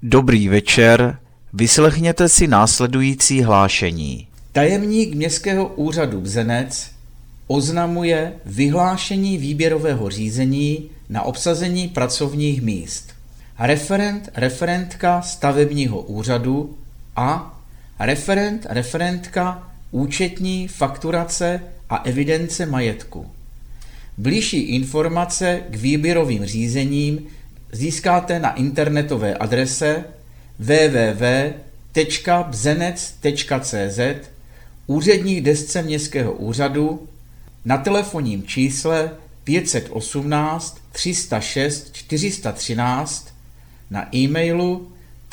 Dobrý večer, vyslechněte si následující hlášení. Tajemník Městského úřadu Bzenec oznamuje vyhlášení výběrového řízení na obsazení pracovních míst. Referentka stavebního úřadu a referentka účetní, fakturace a evidence majetku. Bližší informace k výběrovým řízením získáte na internetové adrese www.bzenec.cz, úřední desce Městského úřadu, na telefonním čísle 518 306 413, na e-mailu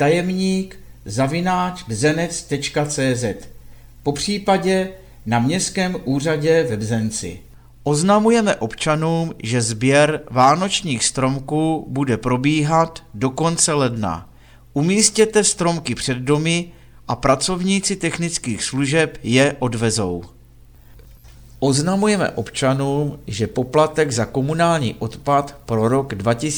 tajemník@bzenec.cz, popřípadě na Městském úřadě ve Bzenci. Oznamujeme občanům, že sběr vánočních stromků bude probíhat do konce ledna. Umístěte stromky před domy a pracovníci technických služeb je odvezou. Oznamujeme občanům, že poplatek za komunální odpad pro rok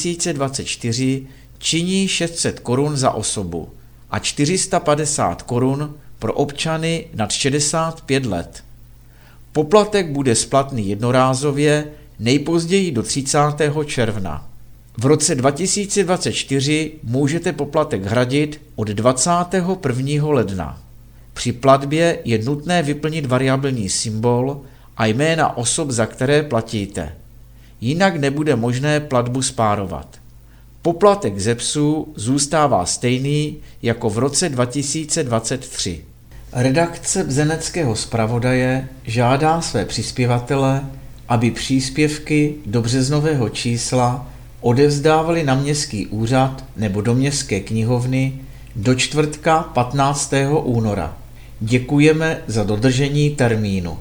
2024 činí 600 Kč za osobu a 450 Kč pro občany nad 65 let. Poplatek bude splatný jednorázově nejpozději do 30. června. V roce 2024 můžete poplatek hradit od 21. ledna. Při platbě je nutné vyplnit variabilní symbol a jména osob, za které platíte. Jinak nebude možné platbu spárovat. Poplatek ze psů zůstává stejný jako v roce 2023. Redakce Bzeneckého zpravodaje žádá své přispěvatele, aby příspěvky do březnového čísla odevzdávali na Městský úřad nebo do Městské knihovny do čtvrtka 15. února. Děkujeme za dodržení termínu.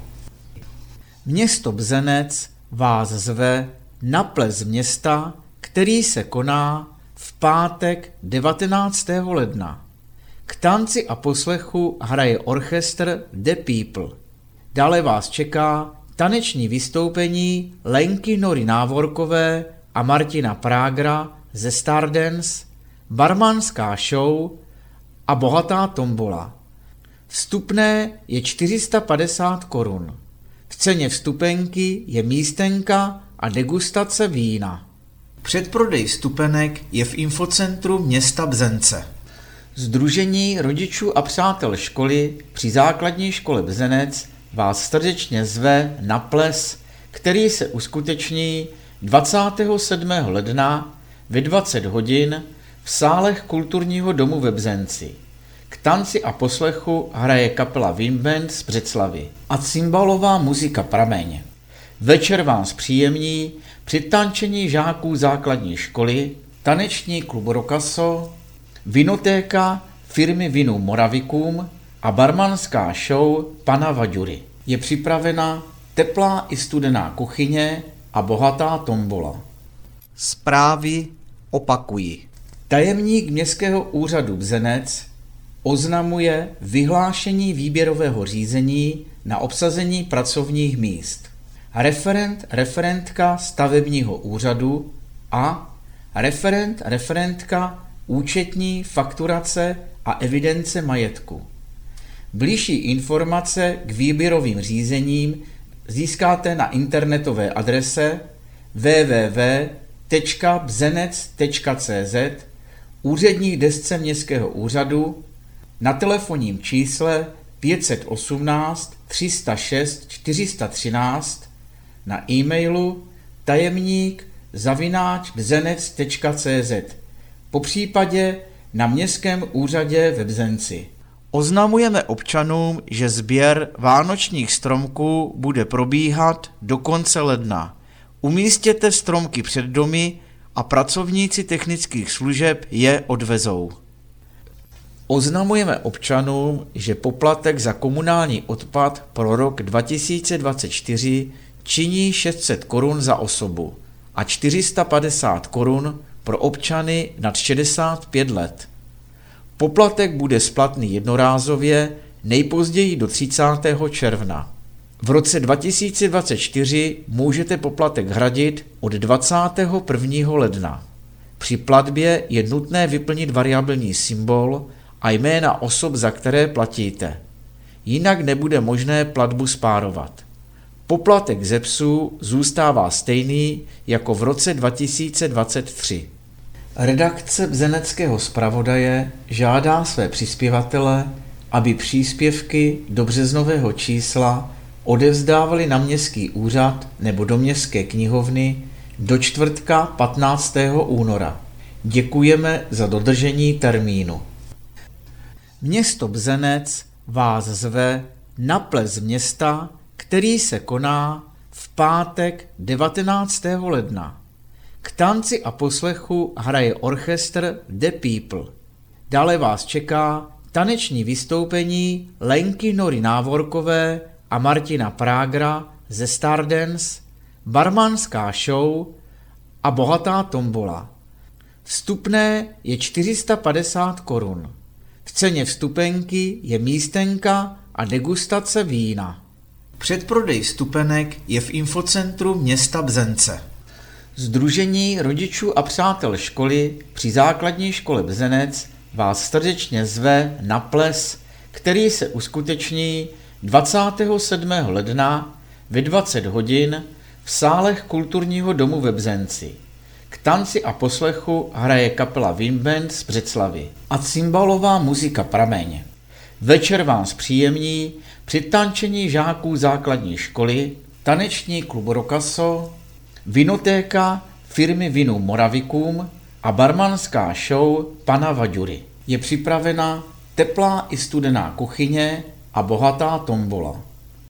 Město Bzenec vás zve na ples města, který se koná v pátek 19. ledna. K tanci a poslechu hraje orchestr The People. Dále vás čeká taneční vystoupení Lenky Nory Návorkové a Martina Prágra ze Stardance, barmanská show a bohatá tombola. Vstupné je 450 Kč. V ceně vstupenky je místenka a degustace vína. Předprodej vstupenek je v infocentru města Bzence. Sdružení rodičů a přátel školy při základní škole Bzenec vás srdečně zve na ples, který se uskuteční 27. ledna ve 20 hodin v sálech kulturního domu ve Bzenci. K tanci a poslechu hraje kapela Wimband z Břeclavi a cymbalová muzika Prameň. Večer vám zpříjemní přitančení žáků základní školy, taneční klub Rokaso, vinotéka firmy Vinum Moravicum a barmanská show pana Vaďury. Je připravena teplá i studená kuchyně a bohatá tombola. Zprávy opakují. Tajemník Městského úřadu Bzenec oznamuje vyhlášení výběrového řízení na obsazení pracovních míst. Referentka stavebního úřadu a referentka účetní, fakturace a evidence majetku. Bližší informace k výběrovým řízením získáte na internetové adrese www.bzenec.cz, úřední desce Městského úřadu, na telefonním čísle 518 306 413, na e-mailu tajemník@bzenec.cz, popřípadě na Městském úřadě ve Bzenci. Oznamujeme občanům, že sběr vánočních stromků bude probíhat do konce ledna. Umístěte stromky před domy a pracovníci technických služeb je odvezou. Oznamujeme občanům, že poplatek za komunální odpad pro rok 2024 činí 600 Kč za osobu a 450 Kč pro občany nad 65 let. Poplatek bude splatný jednorázově nejpozději do 30. června. V roce 2024 můžete poplatek hradit od 21. ledna. Při platbě je nutné vyplnit variabilní symbol a jména osob, za které platíte. Jinak nebude možné platbu spárovat. Poplatek ze psů zůstává stejný jako v roce 2023. Redakce Bzeneckého zpravodaje žádá své přispěvatele, aby příspěvky do březnového čísla odevzdávali na městský úřad nebo do městské knihovny do čtvrtka 15. února. Děkujeme za dodržení termínu. Město Bzenec vás zve na ples města, který se koná v pátek 19. ledna. K tanci a poslechu hraje orchestr The People. Dále vás čeká taneční vystoupení Lenky Nory Návorkové a Martina Prágra ze Stardance, barmanská show a bohatá tombola. Vstupné je 450 korun. V ceně vstupenky je místenka a degustace vína. Předprodej vstupenek je v infocentru města Bzence. Sdružení rodičů a přátel školy při základní škole Bzenec vás srdečně zve na ples, který se uskuteční 27. ledna ve 20 hodin v sálech kulturního domu ve Bzenci. K tanci a poslechu hraje kapela Windband z Břeclavi a cymbalová muzika Prameň. Večer vám zpříjemní při tančení žáků základní školy taneční klub Rokaso, vinotéka firmy Vinum Moravicum a barmanská show pana Vaďury. Je připravena teplá i studená kuchyně a bohatá tombola.